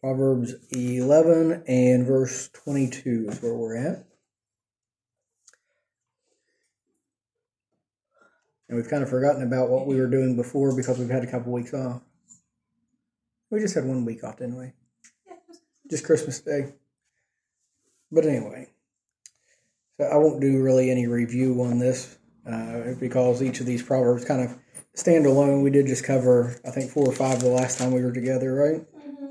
Proverbs 11 and verse 22 is where we're at. And we've kind of forgotten about what we were doing before because we've had a couple weeks off. We just had 1 week off, didn't we? Just Christmas Day. But anyway, so I won't do really any review on this because each of these proverbs kind of stand alone. We did just cover, I think, 4 or 5 the last time we were together, right?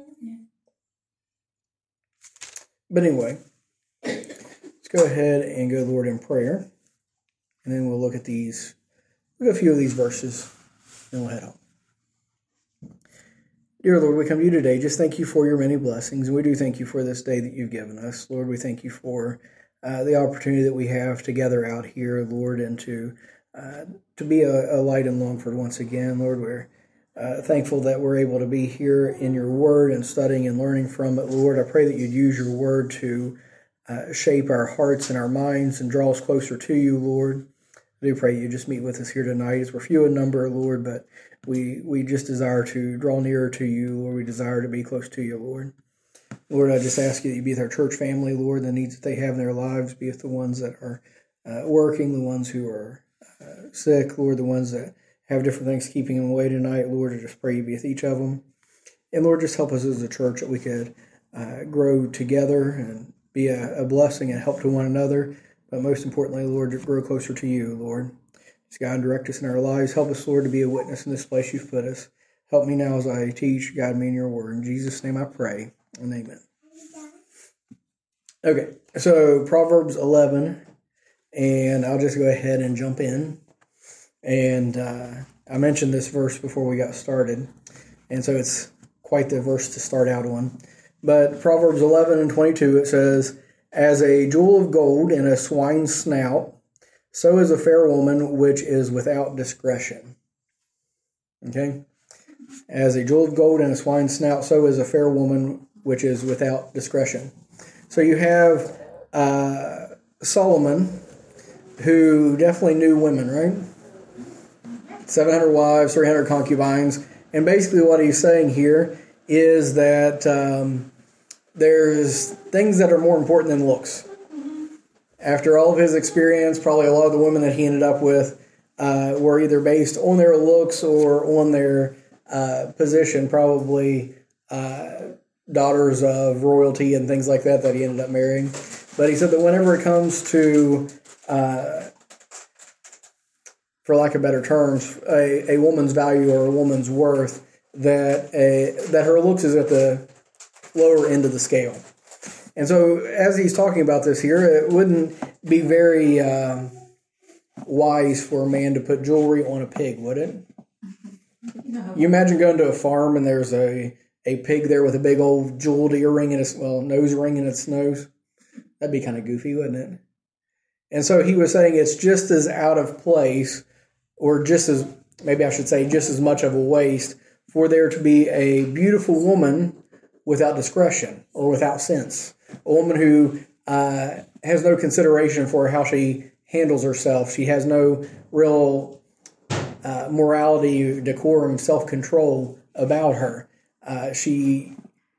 But anyway, let's go ahead and go to the Lord in prayer. And then we'll look at these, a few of these verses, and we'll head on. Dear Lord, we come to you today. Just thank you for your many blessings. And we do thank you for this day that you've given us. Lord, we thank you for the opportunity that we have to gather out here, Lord, and to be a light in Longford once again. Lord, we're thankful that we're able to be here in your word and studying and learning from it. Lord, I pray that you'd use your word to shape our hearts and our minds and draw us closer to you, Lord. I do pray you just meet with us here tonight as we're few in number, Lord, but we just desire to draw nearer to you, Lord. We desire to be close to you, Lord. Lord, I just ask you that you be with our church family, Lord, the needs that they have in their lives, be with the ones that are working, the ones who are sick, Lord, the ones that have different things keeping them away tonight, Lord. I just pray you be with each of them. And Lord, just help us as a church that we could grow together and be a blessing and help to one another. But most importantly, Lord, to grow closer to you, Lord. Just guide and direct us in our lives. Help us, Lord, to be a witness in this place you've put us. Help me now as I teach. Guide me in your word. In Jesus' name I pray. And amen. Okay, so Proverbs 11, and I'll just go ahead and jump in. And I mentioned this verse before we got started, and so it's quite the verse to start out on. But Proverbs 11 and 22, it says, "As a jewel of gold in a swine's snout, so is a fair woman which is without discretion." Okay? As a jewel of gold in a swine's snout, so is a fair woman which is without discretion. So you have Solomon, who definitely knew women, right? 700 wives, 300 concubines. And basically what he's saying here is that there's things that are more important than looks. After all of his experience, probably a lot of the women that he ended up with were either based on their looks or on their position, probably daughters of royalty and things like that he ended up marrying. But he said that whenever it comes to, for lack of better terms, a woman's value or a woman's worth, that her looks is at the lower end of the scale. And so as he's talking about this here, it wouldn't be very wise for a man to put jewelry on a pig, would it? No. You imagine going to a farm and there's a pig there with a big old jeweled earring and nose ring in its nose. That'd be kind of goofy, wouldn't it? And so he was saying it's just as out of place, or just as much of a waste for there to be a beautiful woman without discretion or without sense. A woman who has no consideration for how she handles herself. She has no real morality, decorum, self-control about her. She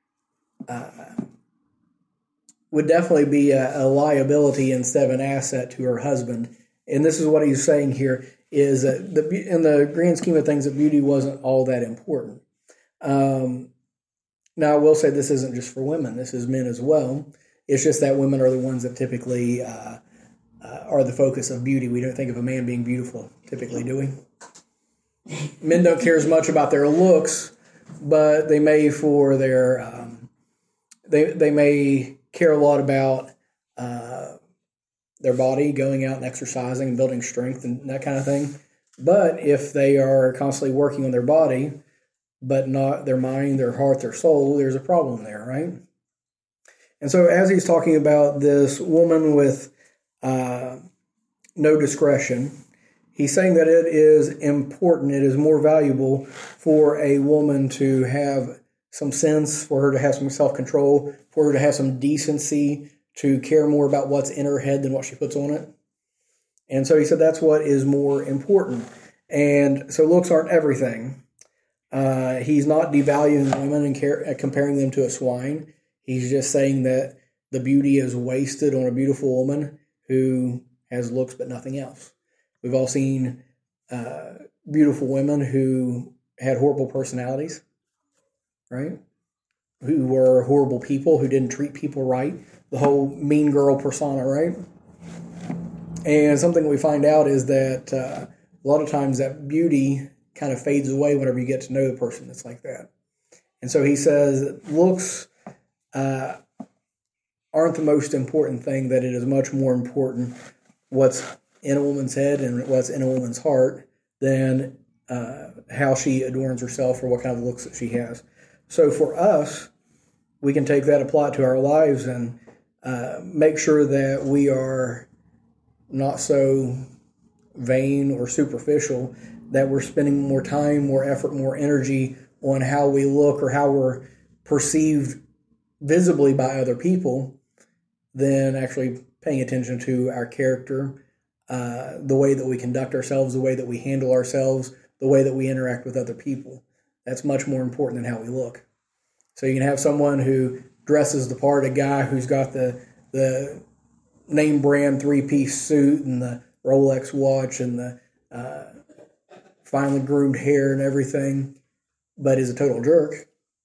would definitely be a liability instead of an asset to her husband. And this is what he's saying here, is that in the grand scheme of things, that beauty wasn't all that important. Now, I will say this isn't just for women. This is men as well. It's just that women are the ones that typically are the focus of beauty. We don't think of a man being beautiful, typically, do we? Men don't care as much about their looks, but they may for their they may care a lot about their body, going out and exercising and building strength and that kind of thing. But if they are constantly working on their body, but not their mind, their heart, their soul, there's a problem there, right? And so as he's talking about this woman with no discretion, he's saying that it is important, it is more valuable for a woman to have some sense, for her to have some self-control, for her to have some decency, to care more about what's in her head than what she puts on it. And so he said that's what is more important. And so looks aren't everything. He's not devaluing women and comparing them to a swine. He's just saying that the beauty is wasted on a beautiful woman who has looks but nothing else. We've all seen beautiful women who had horrible personalities, right? Who were horrible people, who didn't treat people right. The whole mean girl persona, right? And something we find out is that a lot of times that beauty kind of fades away whenever you get to know the person that's like that. And so he says that looks aren't the most important thing, that it is much more important what's in a woman's head and what's in a woman's heart than how she adorns herself or what kind of looks that she has. So for us, we can take that, apply it to our lives, and make sure that we are not so vain or superficial, that we're spending more time, more effort, more energy on how we look or how we're perceived visibly by other people than actually paying attention to our character, the way that we conduct ourselves, the way that we handle ourselves, the way that we interact with other people. That's much more important than how we look. So you can have someone who dresses the part, a guy who's got the name brand 3-piece suit and the Rolex watch and the finely groomed hair and everything, but is a total jerk.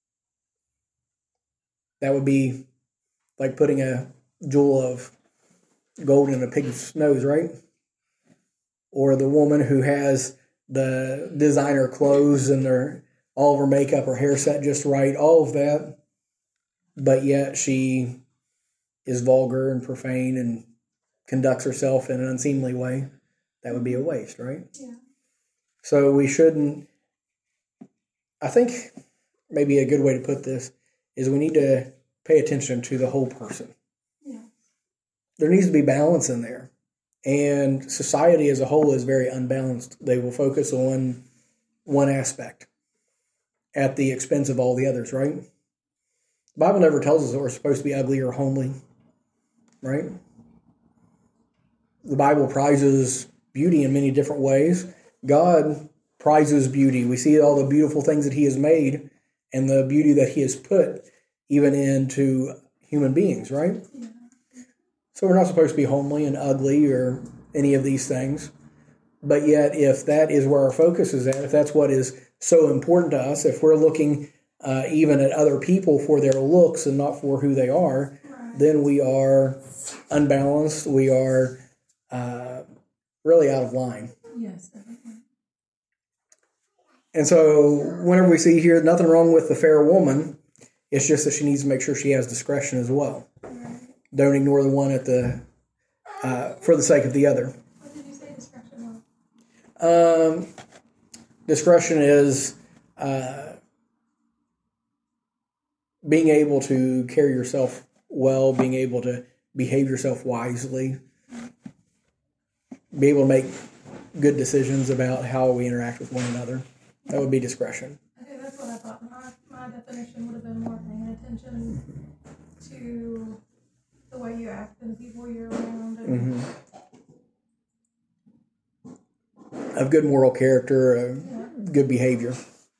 That would be like putting a jewel of gold in a pig's nose, right? Or the woman who has the designer clothes and all of her makeup, her hair set just right, all of that, but yet she is vulgar and profane and conducts herself in an unseemly way. That would be a waste, right? Yeah. So we shouldn't, I think maybe a good way to put this is we need to pay attention to the whole person. Yeah. There needs to be balance in there. And society as a whole is very unbalanced. They will focus on one aspect at the expense of all the others, right? The Bible never tells us that we're supposed to be ugly or homely, right? The Bible prizes beauty in many different ways. God prizes beauty. We see all the beautiful things that he has made and the beauty that he has put even into human beings, right? Yeah. So we're not supposed to be homely and ugly or any of these things. But yet, if that is where our focus is at, if that's what is so important to us, if we're looking even at other people for their looks and not for who they are, Right. then we are unbalanced. We are really out of line. Yes, definitely. And so whenever we see here, nothing wrong with the fair woman, it's just that she needs to make sure she has discretion as well. Right. Don't ignore the one at the for the sake of the other. What did you say discretion was? Discretion is being able to carry yourself well, being able to behave yourself wisely, be able to make good decisions about how we interact with one another. That would be discretion. Okay, that's what I thought. My definition would have been more paying attention to the way you act and the people you're around. And, Of good moral character, good behavior.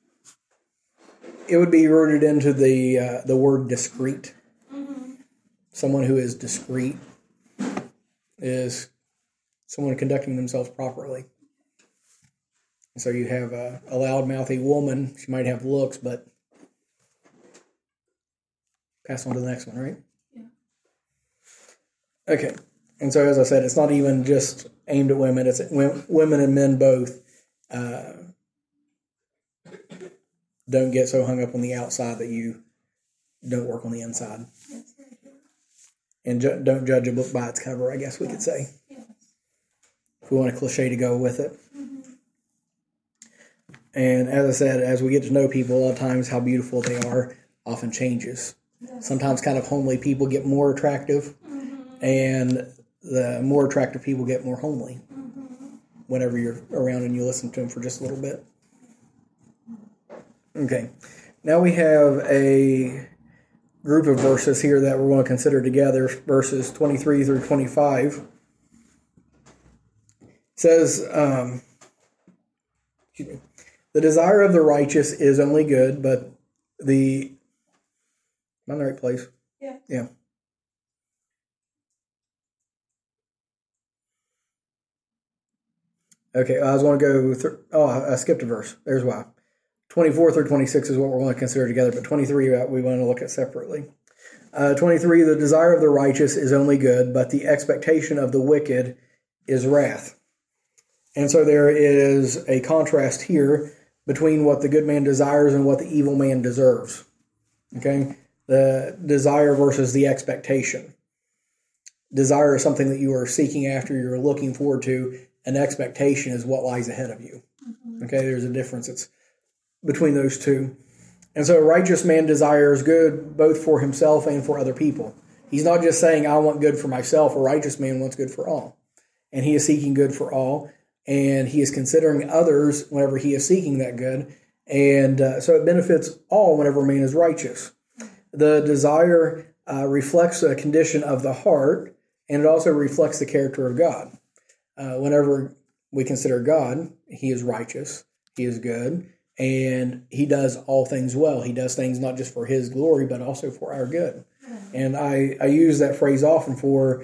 It would be rooted into the word discreet. Someone who is discreet is someone conducting themselves properly. So you have a loud-mouthy woman. She might have looks, but pass on to the next one, right? Yeah. Okay. And so, as I said, it's not even just aimed at women. It's women and men both. Don't get so hung up on the outside that you don't work on the inside. Yes, very true. And don't judge a book by its cover, I guess we could say. Yes. If we want a cliche to go with it. And as I said, as we get to know people, a lot of times how beautiful they are often changes. Yes. Sometimes kind of homely people get more attractive, and the more attractive people get more homely whenever you're around and you listen to them for just a little bit. Okay, now we have a group of verses here that we're going to consider together, verses 23 through 25. It says, The desire of the righteous is only good, but the... Am I in the right place? Yeah. Yeah. Okay, I was going to go... I skipped a verse. There's why. 24 through 26 is what we're going to consider together, but 23 we want to look at separately. 23, the desire of the righteous is only good, but the expectation of the wicked is wrath. And so there is a contrast here between what the good man desires and what the evil man deserves. Okay? The desire versus the expectation. Desire is something that you are seeking after, you're looking forward to. An expectation is what lies ahead of you. Okay? There's a difference. It's between those two. And so a righteous man desires good both for himself and for other people. He's not just saying, I want good for myself. A righteous man wants good for all. And he is seeking good for all. And he is considering others whenever he is seeking that good. And so it benefits all whenever a man is righteous. The desire reflects a condition of the heart, and it also reflects the character of God. Whenever we consider God, he is righteous, he is good, and he does all things well. He does things not just for his glory, but also for our good. And I use that phrase often for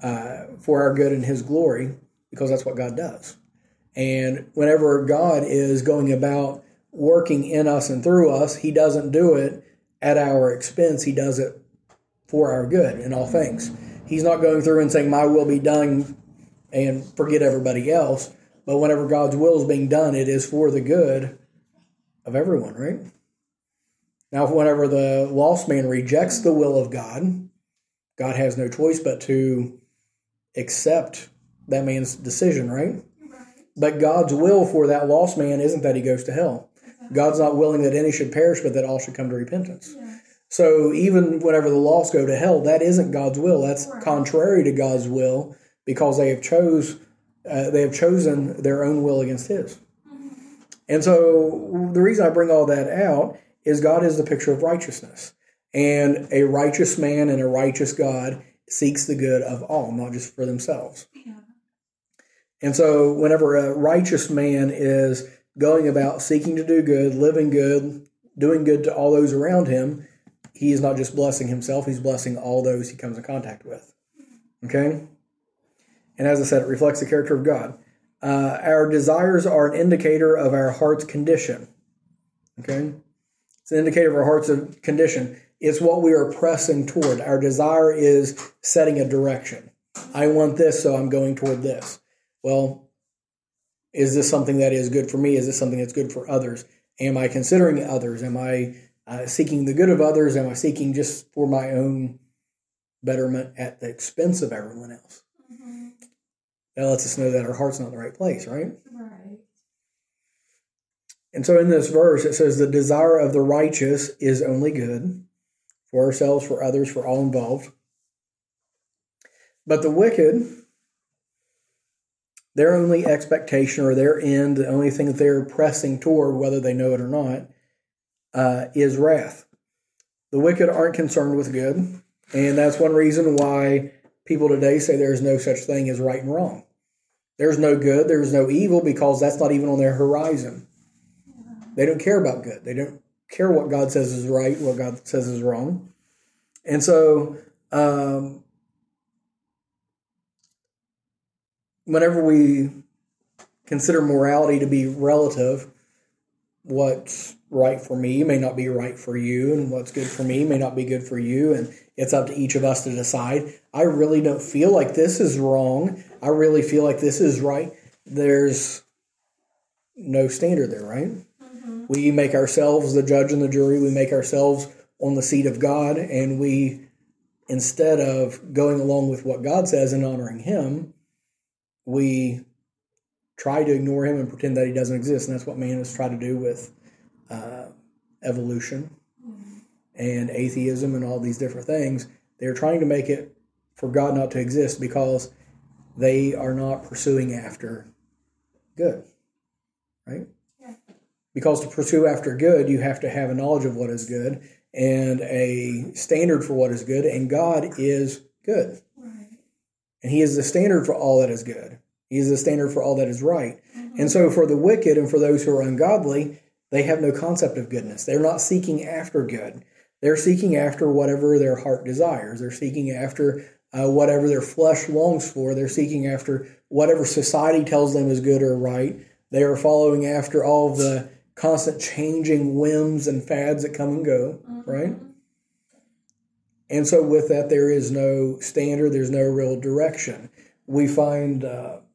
our good and his glory, because that's what God does. And whenever God is going about working in us and through us, he doesn't do it at our expense. He does it for our good in all things. He's not going through and saying, my will be done, and forget everybody else. But whenever God's will is being done, it is for the good of everyone, right? Now, whenever the lost man rejects the will of God, God has no choice but to accept that man's decision, right? But God's will for that lost man isn't that he goes to hell. God's not willing that any should perish, but that all should come to repentance. Yeah. So even whenever the lost go to hell, that isn't God's will. That's contrary to God's will, because they have chosen their own will against his. And so the reason I bring all that out is God is the picture of righteousness. And a righteous man and a righteous God seeks the good of all, not just for themselves. Yeah. And so whenever a righteous man is going about seeking to do good, living good, doing good to all those around him, he is not just blessing himself, he's blessing all those he comes in contact with. Okay? And as I said, it reflects the character of God. Our desires are an indicator of our heart's condition. Okay? It's an indicator of our heart's condition. It's what we are pressing toward. Our desire is setting a direction. I want this, so I'm going toward this. Well, is this something that is good for me? Is this something that's good for others? Am I considering others? Am I seeking the good of others? Am I seeking just for my own betterment at the expense of everyone else? Mm-hmm. That lets us know that our heart's not in the right place, right? Right. And so in this verse, it says, the desire of the righteous is only good for ourselves, for others, for all involved. But the wicked, their only expectation or their end, the only thing that they're pressing toward, whether they know it or not, is wrath. The wicked aren't concerned with good, and that's one reason why people today say there's no such thing as right and wrong. There's no good, there's no evil, because that's not even on their horizon. They don't care about good. They don't care what God says is right, what God says is wrong. And so whenever we consider morality to be relative, what's right for me may not be right for you, and what's good for me may not be good for you, and it's up to each of us to decide. I really don't feel like this is wrong. I really feel like this is right. There's no standard there, right? Mm-hmm. We make ourselves the judge and the jury. We make ourselves on the seat of God, and we, instead of going along with what God says and honoring him, we try to ignore him and pretend that he doesn't exist. And that's what man has tried to do with evolution and atheism and all these different things. They're trying to make it for God not to exist because they are not pursuing after good, right? Yeah. Because to pursue after good, you have to have a knowledge of what is good and a standard for what is good, and God is good. Right. And he is the standard for all that is good. He is the standard for all that is right. And so for the wicked and for those who are ungodly, they have no concept of goodness. They're not seeking after good. They're seeking after whatever their heart desires. They're seeking after whatever their flesh longs for. They're seeking after whatever society tells them is good or right. They are following after all of the constant changing whims and fads that come and go, right? And so with that, there is no standard. There's no real direction. We find,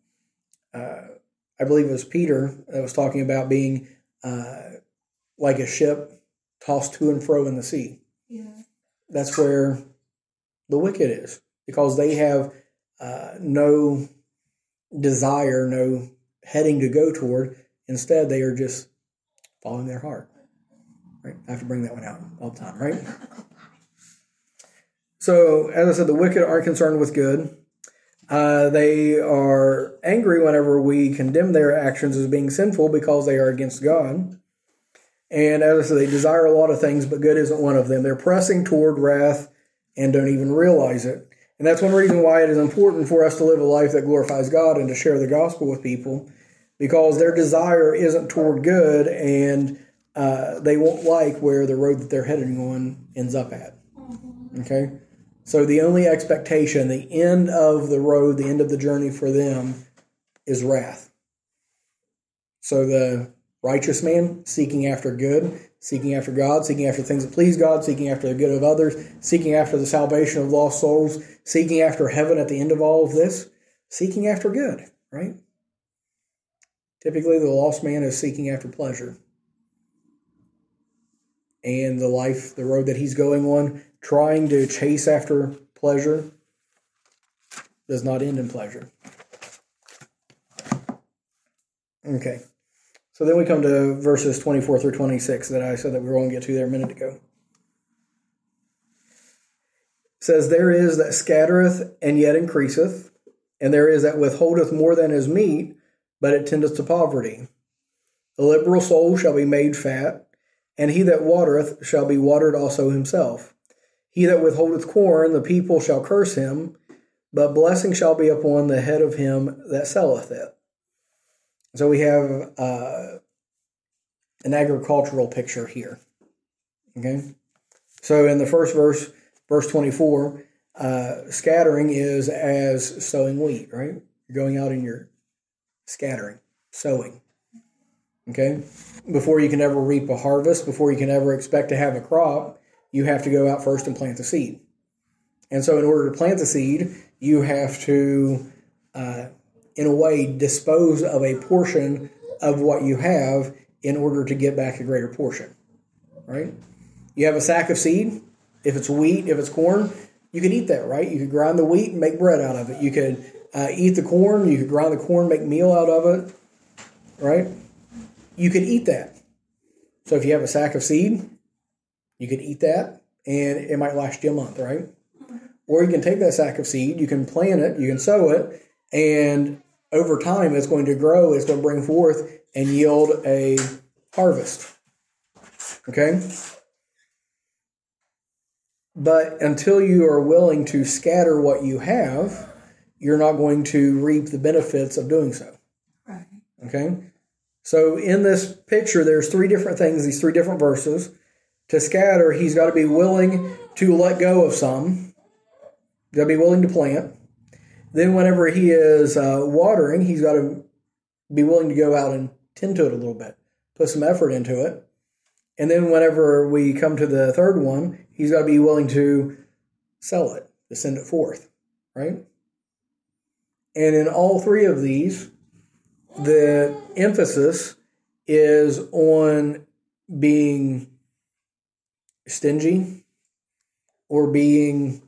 I believe it was Peter that was talking about being like a ship tossed to and fro in the sea. Yeah. That's where the wicked is, because they have no desire, no heading to go toward. Instead, they are just following their heart. Right? I have to bring that one out all the time, right? So, as I said, the wicked aren't concerned with good. They are angry whenever we condemn their actions as being sinful because they are against God. And as I said, they desire a lot of things, but good isn't one of them. They're pressing toward wrath and don't even realize it. And that's one reason why it is important for us to live a life that glorifies God and to share the gospel with people, because their desire isn't toward good, and they won't like where the road that they're heading on ends up at. Okay? So the only expectation, the end of the road, the end of the journey for them is wrath. So the righteous man, seeking after good, seeking after God, seeking after things that please God, seeking after the good of others, seeking after the salvation of lost souls, seeking after heaven at the end of all of this, seeking after good, right? Typically, the lost man is seeking after pleasure. And the life, the road that he's going on, trying to chase after pleasure, does not end in pleasure. Okay. So then we come to verses 24 through 26 that I said that we were going to get to there a minute ago. It says, "There is that scattereth and yet increaseth, and there is that withholdeth more than is meet, but it tendeth to poverty. The liberal soul shall be made fat, and he that watereth shall be watered also himself. He that withholdeth corn, the people shall curse him, but blessing shall be upon the head of him that selleth it." So we have an agricultural picture here. Okay? So in the first verse, verse 24, scattering is as sowing wheat, right? You're going out and you're scattering, sowing. Okay? Before you can ever reap a harvest, before you can ever expect to have a crop, you have to go out first and plant the seed. And so in order to plant the seed, you have to, in a way, dispose of a portion of what you have in order to get back a greater portion, right? You have a sack of seed. If it's wheat, if it's corn, you could eat that, right? You could grind the wheat and make bread out of it. You could eat the corn. You could grind the corn, make meal out of it, right? You could eat that. So if you have a sack of seed, you could eat that, and it might last you a month, right? Or you can take that sack of seed, you can plant it, you can sow it, and over time it's going to grow, it's going to bring forth and yield a harvest. Okay? But until you are willing to scatter what you have, you're not going to reap the benefits of doing so. Right. Okay? So in this picture, there's three different things, these three different verses. To scatter, he's got to be willing to let go of some. He's got to be willing to plant. Then whenever he is watering, he's got to be willing to go out and tend to it a little bit, put some effort into it. And then whenever we come to the third one, he's got to be willing to sell it, to send it forth, right? And in all three of these, the emphasis is on being stingy or being,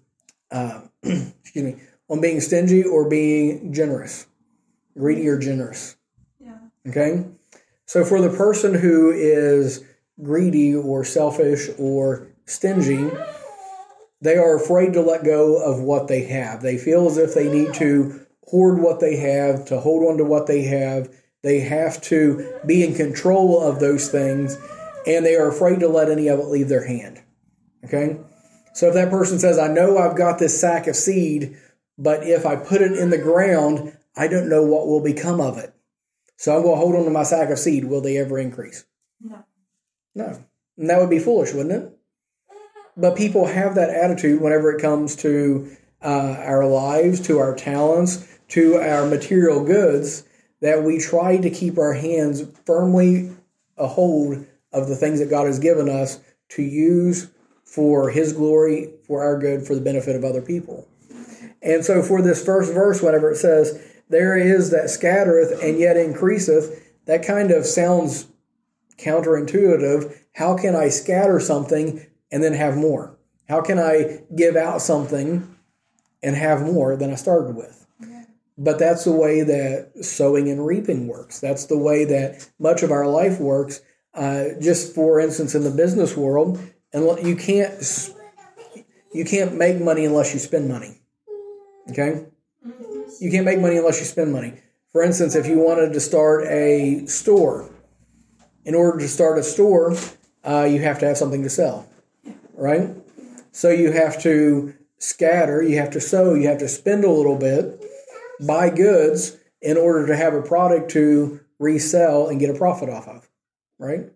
on being stingy or being generous, greedy or generous. Yeah. Okay? So for the person who is greedy or selfish or stingy, they are afraid to let go of what they have. They feel as if they need to hoard what they have, to hold on to what they have. They have to be in control of those things, and they are afraid to let any of it leave their hand. Okay? So if that person says, I know I've got this sack of seed, but if I put it in the ground, I don't know what will become of it. So I'm going to hold on to my sack of seed. Will they ever increase? No. No. And that would be foolish, wouldn't it? But people have that attitude whenever it comes to our lives, to our talents, to our material goods, that we try to keep our hands firmly a hold of the things that God has given us to use for His glory, for our good, for the benefit of other people. And so for this first verse, whenever it says, there is that scattereth and yet increaseth, that kind of sounds counterintuitive. How can I scatter something and then have more? How can I give out something and have more than I started with? Yeah. But that's the way that sowing and reaping works. That's the way that much of our life works. Just for instance, in the business world, and you can't make money unless you spend money. Okay? You can't make money unless you spend money. For instance, if you wanted to start a store, in order to start a store, you have to have something to sell, right? So you have to scatter, you have to sow, you have to spend a little bit, buy goods in order to have a product to resell and get a profit off of, right?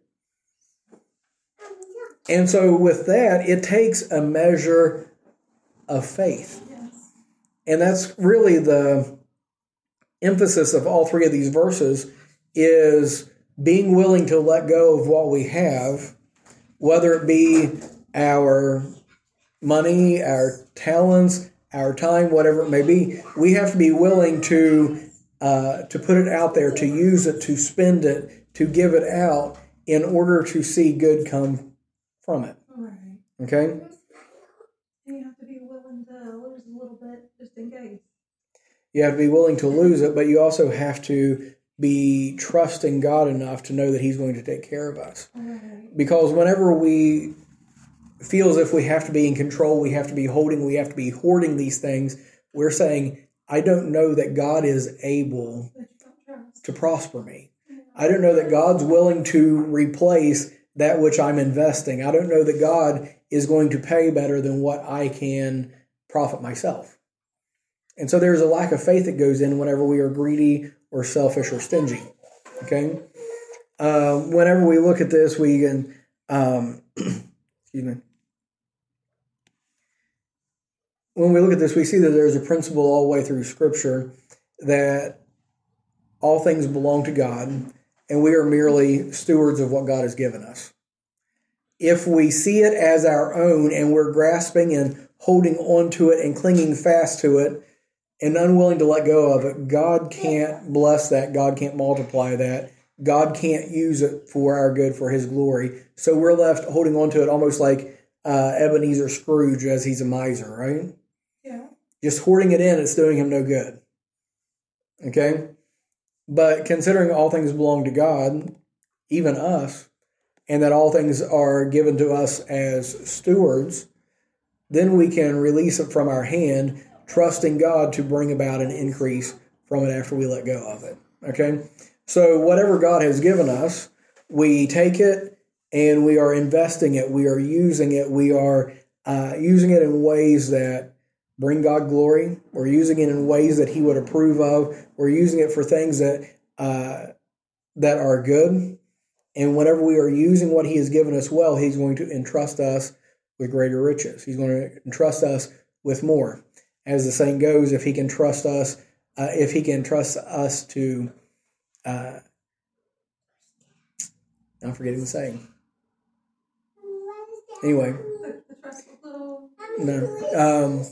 And so with that, it takes a measure of faith. And that's really the emphasis of all three of these verses, is being willing to let go of what we have, whether it be our money, our talents, our time, whatever it may be. We have to be willing to put it out there, to use it, to spend it, to give it out in order to see good come from it. Right. Okay? And you have to be willing to lose a little bit just in case. You have to be willing to lose it, but you also have to be trusting God enough to know that He's going to take care of us. Right. Because whenever we feel as if we have to be in control, we have to be hoarding these things, we're saying, I don't know that God is able to prosper me. I don't know that God's willing to replace that which I'm investing. I don't know that God is going to pay better than what I can profit myself. And so there's a lack of faith that goes in whenever we are greedy or selfish or stingy. Okay? Whenever we look at this, we can, excuse me. When we look at this, we see that there's a principle all the way through Scripture that all things belong to God, and we are merely stewards of what God has given us. If we see it as our own and we're grasping and holding on to it and clinging fast to it and unwilling to let go of it, God can't bless that. God can't multiply that. God can't use it for our good, for His glory. So we're left holding on to it almost like Ebenezer Scrooge as he's a miser, right? Yeah. Just hoarding it in, it's doing him no good. Okay? But considering all things belong to God, even us, and that all things are given to us as stewards, then we can release it from our hand, trusting God to bring about an increase from it after we let go of it. Okay? So whatever God has given us, we take it and we are investing it. We are using it. We are using it in ways that bring God glory. We're using it in ways that He would approve of. We're using it for things that are good. And whenever we are using what He has given us well, He's going to entrust us with greater riches. He's going to entrust us with more. As the saying goes, if He can trust us to, I'm forgetting the saying. Anyway, no.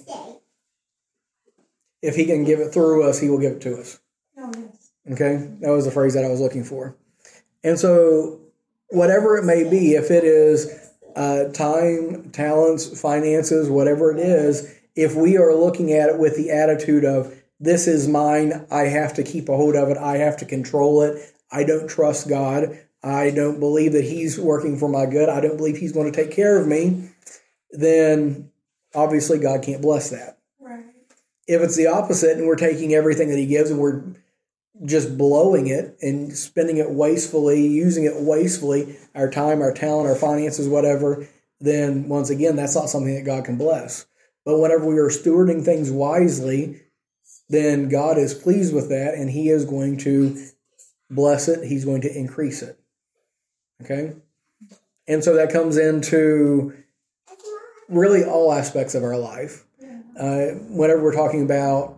If He can give it through us, He will give it to us. Oh, yes. Okay? That was the phrase that I was looking for. And so, whatever it may be, if it is time, talents, finances, whatever it is, if we are looking at it with the attitude of, this is mine, I have to keep a hold of it, I have to control it, I don't trust God, I don't believe that He's working for my good, I don't believe He's going to take care of me, then obviously God can't bless that. Right. If it's the opposite and we're taking everything that He gives and we're just blowing it and spending it wastefully, using it wastefully, our time, our talent, our finances, whatever, then once again, that's not something that God can bless. But whenever we are stewarding things wisely, then God is pleased with that, and He is going to bless it. He's going to increase it. Okay? And so that comes into really all aspects of our life. Whenever we're talking about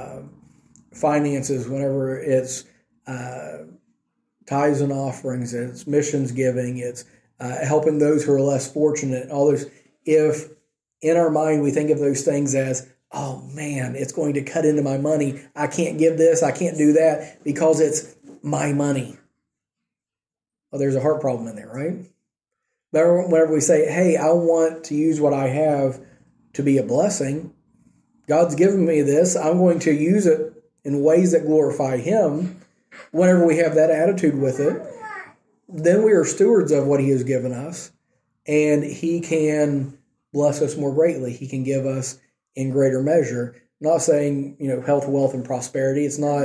finances, whenever it's tithes and offerings, it's missions giving, it's helping those who are less fortunate, all those. If in our mind we think of those things as, oh man, it's going to cut into my money. I can't give this, I can't do that because it's my money. Well, there's a heart problem in there, right? But whenever we say, hey, I want to use what I have to be a blessing, God's given me this, I'm going to use it in ways that glorify Him. Whenever we have that attitude with it, then we are stewards of what He has given us, and He can bless us more greatly. He can give us in greater measure. I'm not saying, health, wealth, and prosperity. It's not,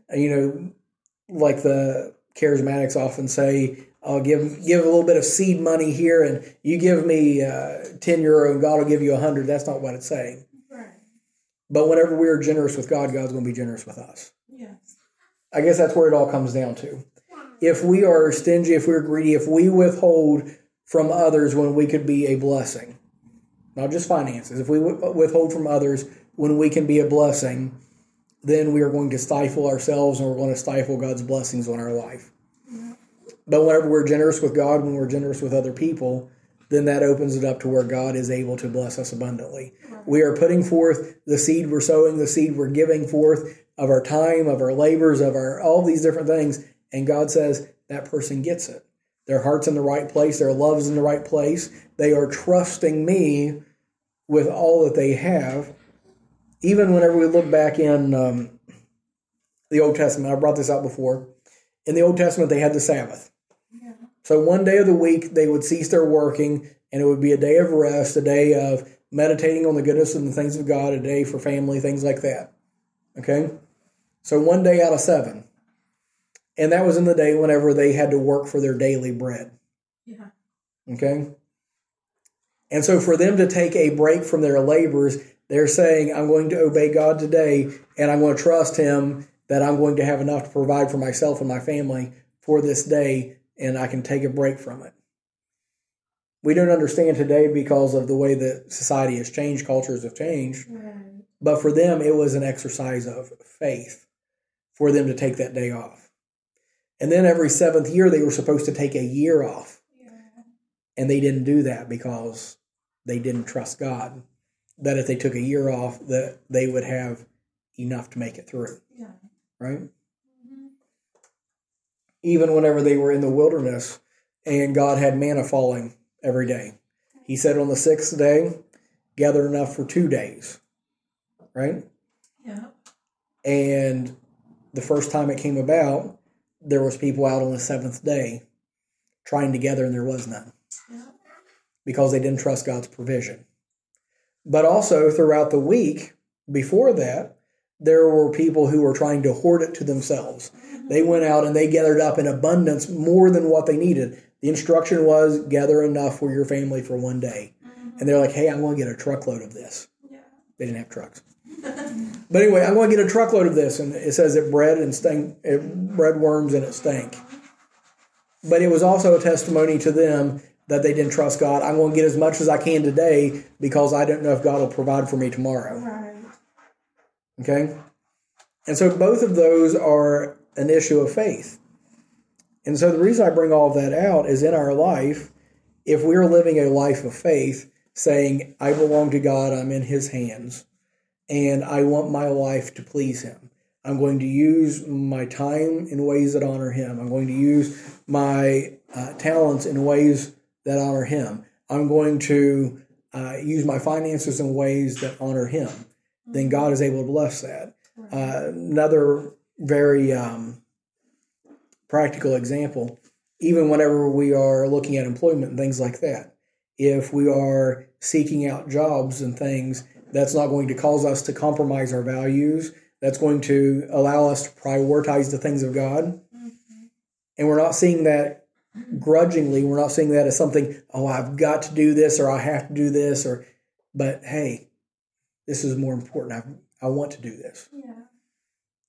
like the charismatics often say, I'll give a little bit of seed money here, and you give me 10 euro, and God will give you 100. That's not what it's saying. Right. But whenever we are generous with God, God's going to be generous with us. Yes. I guess that's where it all comes down to. If we are stingy, if we're greedy, if we withhold from others when we could be a blessing, not just finances, if we withhold from others when we can be a blessing, then we are going to stifle ourselves and we're going to stifle God's blessings on our life. Yeah. But whenever we're generous with God, when we're generous with other people, then that opens it up to where God is able to bless us abundantly. Right. We are putting forth the seed we're sowing, the seed we're giving forth of our time, of our labors, of all these different things. And God says that person gets it. Their heart's in the right place. Their love's in the right place. They are trusting me with all that they have. Even whenever we look back in the Old Testament, I brought this out before. In the Old Testament, they had the Sabbath. Yeah. So one day of the week, they would cease their working, and it would be a day of rest, a day of meditating on the goodness and the things of God, a day for family, things like that. Okay? So one day out of 7. And that was in the day whenever they had to work for their daily bread. Yeah. Okay? And so for them to take a break from their labors, they're saying, I'm going to obey God today, and I'm going to trust Him that I'm going to have enough to provide for myself and my family for this day, and I can take a break from it. We don't understand today because of the way that society has changed, cultures have changed. Right. But for them, it was an exercise of faith for them to take that day off. And then every 7th year, they were supposed to take a year off. Yeah. And they didn't do that because they didn't trust God, that if they took a year off, that they would have enough to make it through. Yeah. Right? Mm-hmm. Even whenever they were in the wilderness and God had manna falling every day, He said on the 6th day, gather enough for 2 days. Right? Yeah. And the first time it came about, there was people out on the 7th day trying to gather, and there was none. Yeah. Because they didn't trust God's provision. But also throughout the week before that, there were people who were trying to hoard it to themselves. Mm-hmm. They went out and they gathered up in abundance more than what they needed. The instruction was gather enough for your family for 1 day. Mm-hmm. And they're like, hey, I'm going to get a truckload of this. Yeah. They didn't have trucks. But anyway, I'm going to get a truckload of this. And it says it bred worms and it stank. But it was also a testimony to them that they didn't trust God. I'm going to get as much as I can today because I don't know if God will provide for me tomorrow. Right. Okay? And so both of those are an issue of faith. And so the reason I bring all of that out is in our life, if we're living a life of faith, saying, I belong to God, I'm in His hands, and I want my life to please Him. I'm going to use my time in ways that honor Him. I'm going to use my talents in ways that honor Him. I'm going to use my finances in ways that honor Him. Then God is able to bless that. Another very practical example, even whenever we are looking at employment and things like that, if we are seeking out jobs and things, that's not going to cause us to compromise our values. That's going to allow us to prioritize the things of God. Mm-hmm. And we're not seeing that grudgingly. We're not seeing that as something, oh, I've got to do this or I have to do this. But hey, this is more important. I want to do this. Yeah.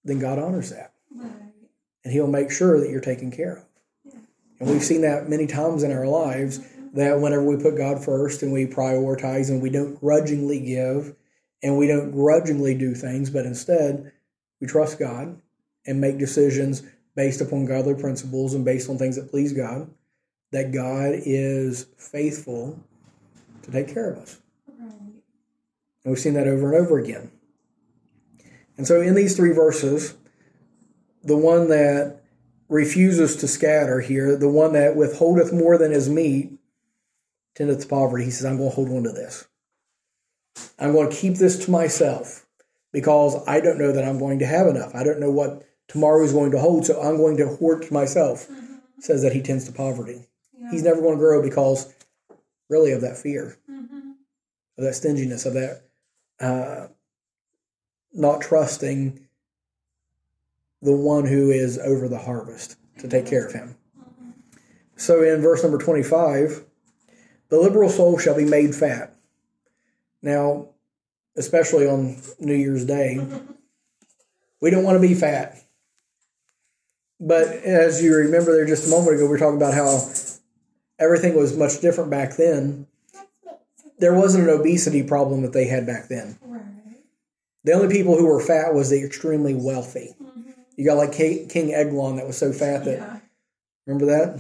then God honors that. Right. And He'll make sure that you're taken care of. Yeah. And we've seen that many times in our lives, that whenever we put God first and we prioritize and we don't grudgingly give and we don't grudgingly do things, but instead we trust God and make decisions based upon godly principles and based on things that please God, that God is faithful to take care of us. Right. And we've seen that over and over again. And so in these 3 verses, the one that refuses to scatter here, the one that withholdeth more than his meat, tendeth to poverty. He says, I'm going to hold on to this. I'm going to keep this to myself because I don't know that I'm going to have enough. I don't know what tomorrow is going to hold, so I'm going to hoard to myself. Says that he tends to poverty. Yeah. He's never going to grow because really of that fear, of that stinginess, of that not trusting the one who is over the harvest to take care of him. So in verse number 25, the liberal soul shall be made fat. Now, especially on New Year's Day, we don't want to be fat. But as you remember there just a moment ago, we were talking about how everything was much different back then. There wasn't an obesity problem that they had back then. Right. The only people who were fat was the extremely wealthy. You got like King Eglon that was so fat that, remember that?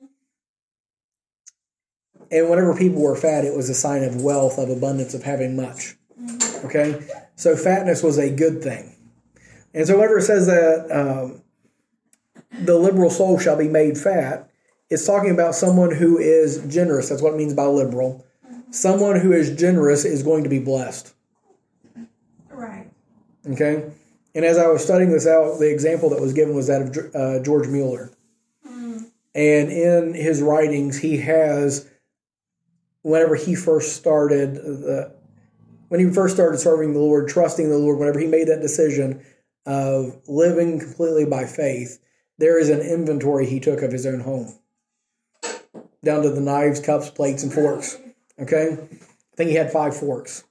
And whenever people were fat, it was a sign of wealth, of abundance, of having much. Okay? So fatness was a good thing. And so whenever it says that the liberal soul shall be made fat, it's talking about someone who is generous. That's what it means by liberal. Someone who is generous is going to be blessed. Right. Okay? And as I was studying this out, the example that was given was that of George Mueller. And in his writings, he has, whenever he first started serving the Lord, trusting the Lord, whenever he made that decision of living completely by faith, there is an inventory he took of his own home, down to the knives, cups, plates, and forks. Okay? I think he had 5 forks.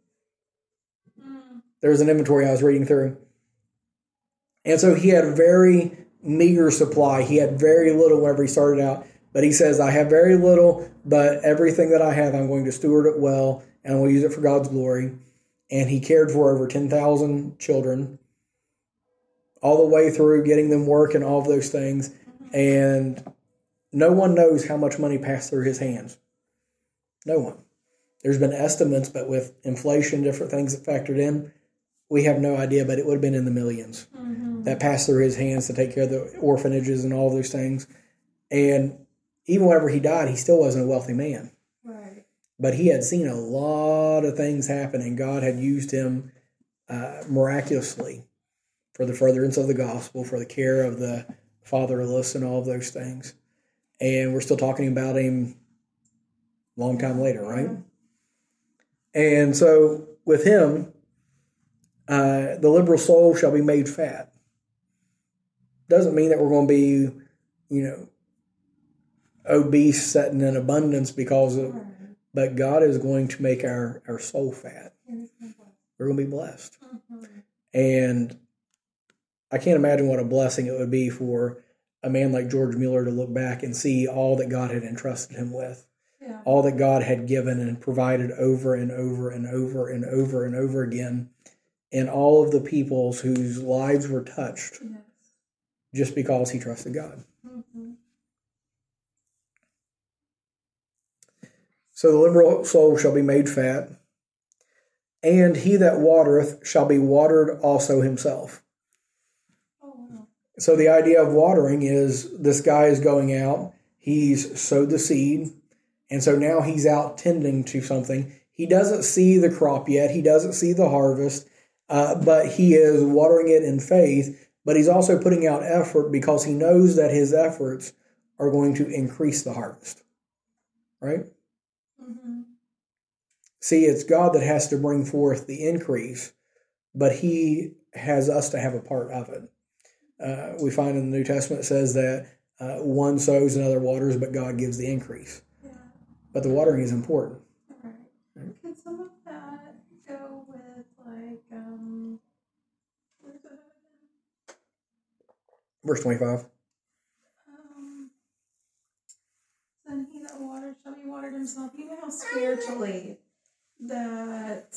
There was an inventory I was reading through. And so he had a very meager supply. He had very little whenever he started out. But he says, I have very little, but everything that I have, I'm going to steward it well, and I'm going to use it for God's glory. And he cared for over 10,000 children, all the way through getting them work and all of those things. And no one knows how much money passed through his hands. No one. There's been estimates, but with inflation, different things that factored in, we have no idea, but it would have been in the millions that passed through his hands to take care of the orphanages and all those things. And even whenever he died, he still wasn't a wealthy man. Right. But he had seen a lot of things happen, and God had used him miraculously for the furtherance of the gospel, for the care of the fatherless and all of those things. And we're still talking about him a long time later, right? And so with him, the liberal soul shall be made fat. Doesn't mean that we're going to be, obese, sitting in abundance because of, but God is going to make our soul fat. We're going to be blessed. And I can't imagine what a blessing it would be for a man like George Mueller to look back and see all that God had entrusted him with. Yeah. All that God had given and provided over and over and over and over and over again. And all of the peoples whose lives were touched just because he trusted God. So the liberal soul shall be made fat, and he that watereth shall be watered also himself. So the idea of watering is this guy is going out, he's sowed the seed, and so now he's out tending to something. He doesn't see the crop yet, he doesn't see the harvest, but he is watering it in faith, but he's also putting out effort because he knows that his efforts are going to increase the harvest. Right? See, it's God that has to bring forth the increase, but he has us to have a part of it. We find in the New Testament it says that one sows, another waters, but God gives the increase. Yeah. But the watering is important. Right. Can some of that go with, like, Verse 25. Then he that watered shall be watered himself. You know how spiritually that...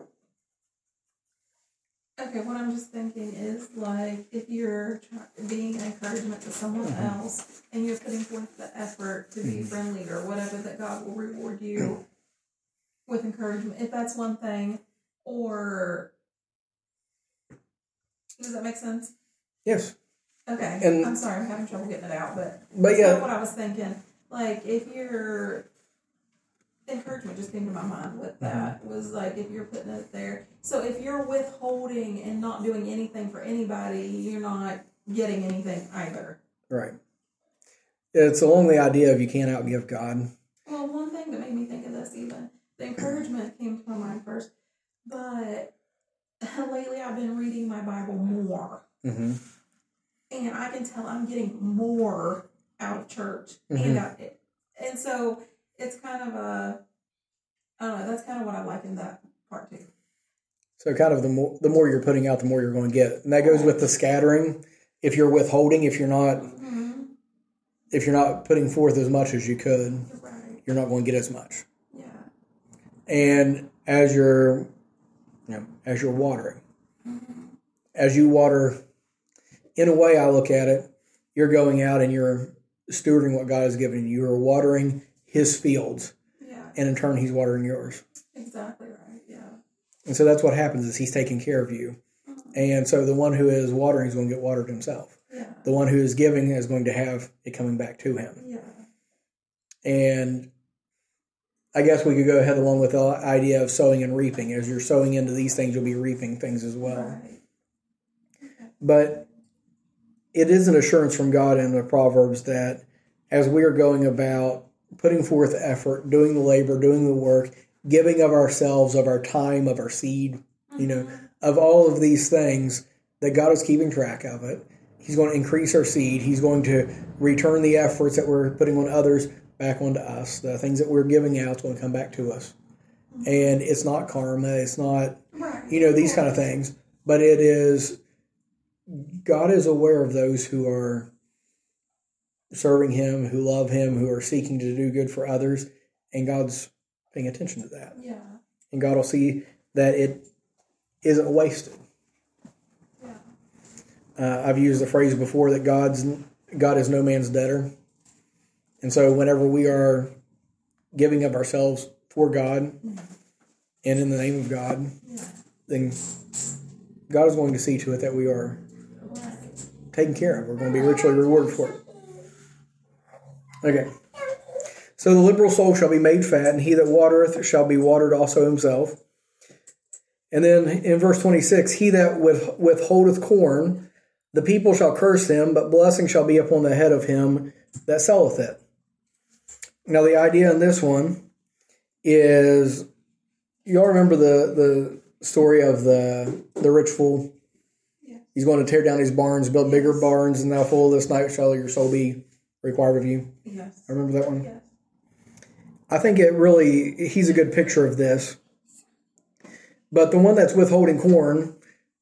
Okay, what I'm just thinking is, like, if you're being an encouragement to someone else and you're putting forth the effort to be friendly or whatever, that God will reward you with encouragement. If that's one thing, or... Does that make sense? Yes. Okay. And I'm sorry, I'm having trouble getting it out, but yeah. That's what I was thinking. Like, if you're... Encouragement just came to my mind with that. Was like, if you're putting it there. So if you're withholding and not doing anything for anybody, you're not getting anything either. Right. It's along the idea of you can't outgive God. Well, one thing that made me think of this, even, the encouragement came to my mind first, but lately I've been reading my Bible more. Mm-hmm. And I can tell I'm getting more out of church. Mm-hmm. And so it's kind of I don't know, that's kind of what I like in that part too. So kind of the more you're putting out, the more you're going to get. And that goes with the scattering. If you're withholding, if you're not putting forth as much as you could, you're not going to get as much. Yeah. And as you're watering, as you water, in a way I look at it, you're going out and you're stewarding what God has given you. You're watering His fields. Yeah. And in turn, He's watering yours. Exactly right, yeah. And so that's what happens is He's taking care of you. And so the one who is watering is going to get watered himself. Yeah. The one who is giving is going to have it coming back to him. Yeah. And I guess we could go ahead along with the idea of sowing and reaping. As you're sowing into these things, you'll be reaping things as well. Right. Okay. But it is an assurance from God in the Proverbs that as we are going about putting forth effort, doing the labor, doing the work, giving of ourselves, of our time, of our seed, of all of these things, that God is keeping track of it. He's going to increase our seed. He's going to return the efforts that we're putting on others back onto us. The things that we're giving out is going to come back to us. And it's not karma. It's not, these kind of things. But it is, God is aware of those who are serving Him, who love Him, who are seeking to do good for others, and God's paying attention to that. Yeah. And God will see that it isn't wasted. Yeah. I've used the phrase before that God is no man's debtor. And so whenever we are giving of ourselves for God and in the name of God, then God is going to see to it that we are taken care of. We're going to be richly rewarded for it. Okay. So the liberal soul shall be made fat, and he that watereth shall be watered also himself. And then in verse 26, he that withholdeth corn, the people shall curse him, but blessing shall be upon the head of him that selleth it. Now the idea in this one is, you all remember the story of the rich fool? Yeah. He's going to tear down his barns, build bigger barns, and now full of this night shall your soul be required of you. Yes. I remember that one? Yes. I think he's a good picture of this. But the one that's withholding corn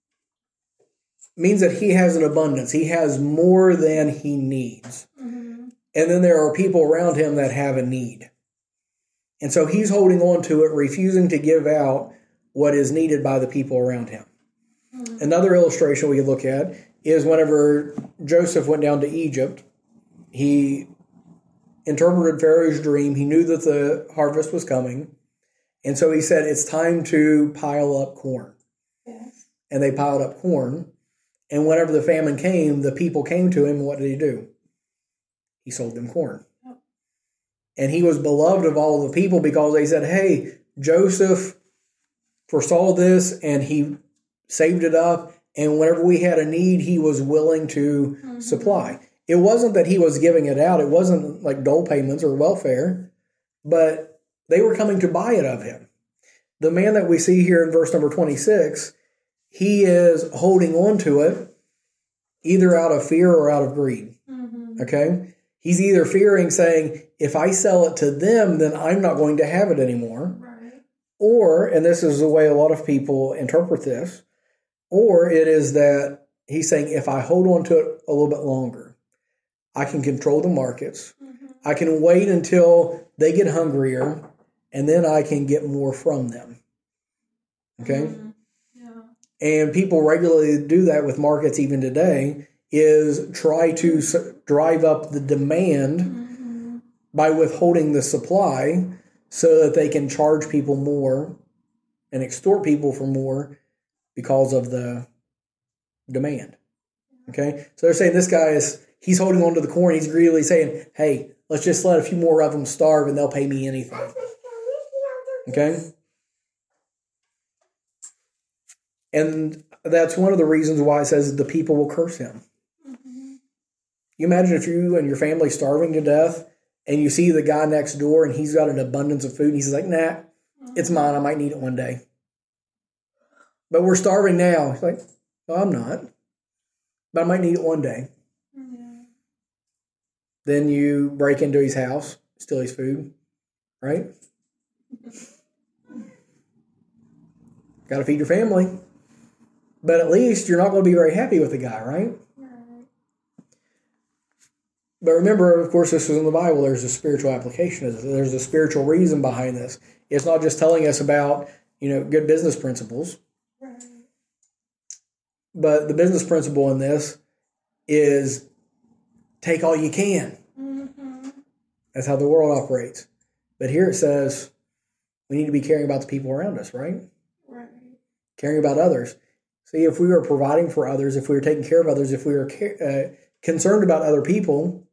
means that he has an abundance. He has more than he needs. Mm-hmm. And then there are people around him that have a need. And so he's holding on to it, refusing to give out what is needed by the people around him. Mm-hmm. Another illustration we could look at is whenever Joseph went down to Egypt, he interpreted Pharaoh's dream. He knew that the harvest was coming. And so he said, it's time to pile up corn. Yes. And they piled up corn. And whenever the famine came, the people came to him. And what did he do? He sold them corn. Yep. And he was beloved of all the people because they said, hey, Joseph foresaw this and he saved it up. And whenever we had a need, he was willing to supply. It wasn't that he was giving it out. It wasn't like dole payments or welfare, but they were coming to buy it of him. The man that we see here in verse number 26, he is holding on to it either out of fear or out of greed. Mm-hmm. Okay? He's either fearing, saying, if I sell it to them, then I'm not going to have it anymore. Right. Or, and this is the way a lot of people interpret this, or it is that he's saying if I hold on to it a little bit longer, I can control the markets. Mm-hmm. I can wait until they get hungrier, and then I can get more from them. Okay? Mm-hmm. Yeah. And people regularly do that with markets even today, is try to drive up the demand mm-hmm. by withholding the supply so that they can charge people more and extort people for more because of the demand. Okay? So they're saying this guy he's holding on to the corn. He's greedily saying, hey, let's just let a few more of them starve and they'll pay me anything. Okay? And that's one of the reasons why it says the people will curse him. Mm-hmm. You imagine if you and your family starving to death and you see the guy next door and he's got an abundance of food and he's like, nah, it's mine. I might need it one day. But we're starving now. He's like, well, I'm not. But I might need it one day. Mm-hmm. Then you break into his house, steal his food, right? Got to feed your family. But at least you're not going to be very happy with the guy, right? Right. But remember, of course, this is in the Bible. There's a spiritual application. There's a spiritual reason behind this. It's not just telling us about, good business principles. Right. But the business principle in this is take all you can. Mm-hmm. That's how the world operates. But here it says we need to be caring about the people around us, right? Right. Caring about others. See, if we were providing for others, if we were taking care of others, if we were concerned about other people,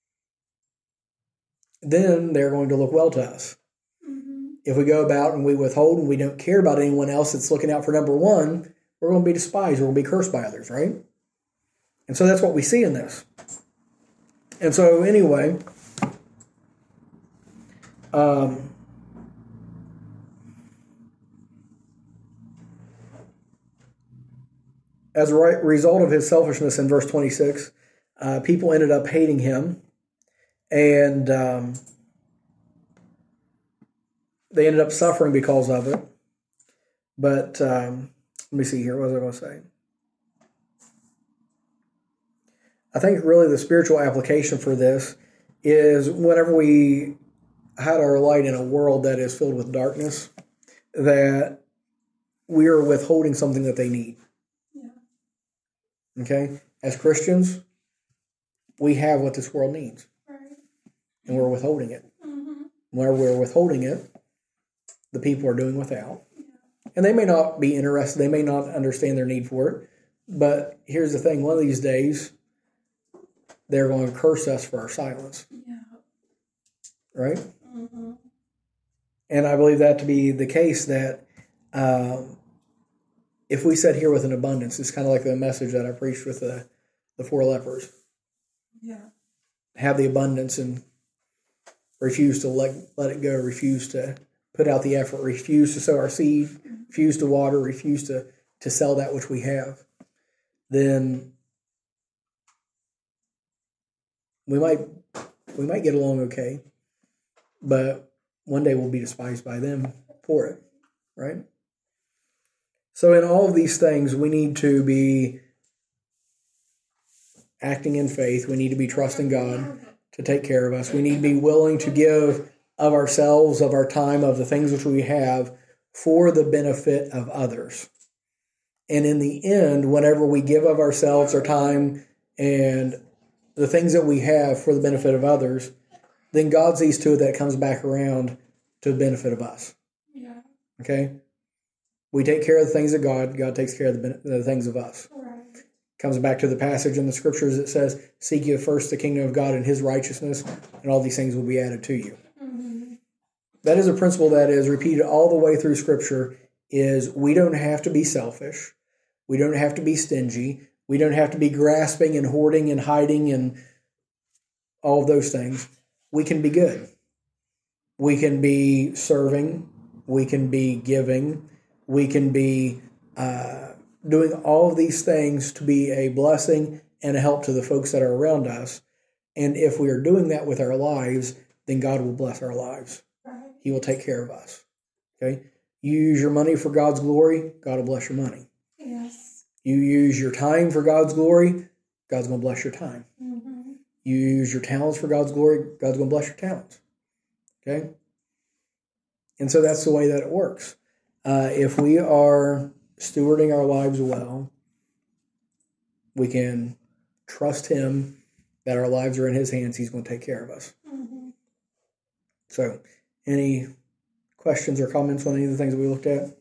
then they're going to look well to us. Mm-hmm. If we go about and we withhold and we don't care about anyone else that's looking out for number one, we're going to be despised. We're going to be cursed by others, right? And so that's what we see in this. And so anyway, as a result of his selfishness in verse 26, people ended up hating him, and they ended up suffering because of it. But let me see here. What was I going to say? I think really the spiritual application for this is whenever we hide our light in a world that is filled with darkness, that we are withholding something that they need. Okay? As Christians, we have what this world needs. Right. And we're withholding it. Mm-hmm. Where we're withholding it, the people are doing without. Yeah. And they may not be interested. They may not understand their need for it. But here's the thing. One of these days, they're going to curse us for our silence. Yeah. Right? Mm-hmm. And I believe that to be the case that if we sit here with an abundance, it's kind of like the message that I preached with the 4 lepers. Yeah. Have the abundance and refuse to let it go, refuse to put out the effort, refuse to sow our seed, refuse to water, refuse to sell that which we have, then we might get along okay, but one day we'll be despised by them for it, right? So in all of these things, we need to be acting in faith. We need to be trusting God to take care of us. We need to be willing to give of ourselves, of our time, of the things which we have for the benefit of others. And in the end, whenever we give of ourselves, our time, and the things that we have for the benefit of others, then God sees to it that it comes back around to the benefit of us. Yeah. Okay? We take care of the things of God. God takes care of the things of us. Right. Comes back to the passage in the scriptures that says, seek ye first the kingdom of God and his righteousness, and all these things will be added to you. Mm-hmm. That is a principle that is repeated all the way through scripture, is we don't have to be selfish. We don't have to be stingy. We don't have to be grasping and hoarding and hiding and all of those things. We can be good. We can be serving. We can be giving. We can be doing all of these things to be a blessing and a help to the folks that are around us. And if we are doing that with our lives, then God will bless our lives. Right. He will take care of us. Okay? You use your money for God's glory, God will bless your money. Yes. You use your time for God's glory, God's going to bless your time. Mm-hmm. You use your talents for God's glory, God's going to bless your talents. Okay? And so that's the way that it works. If we are stewarding our lives well, we can trust Him that our lives are in His hands. He's going to take care of us. Mm-hmm. So, any questions or comments on any of the things that we looked at?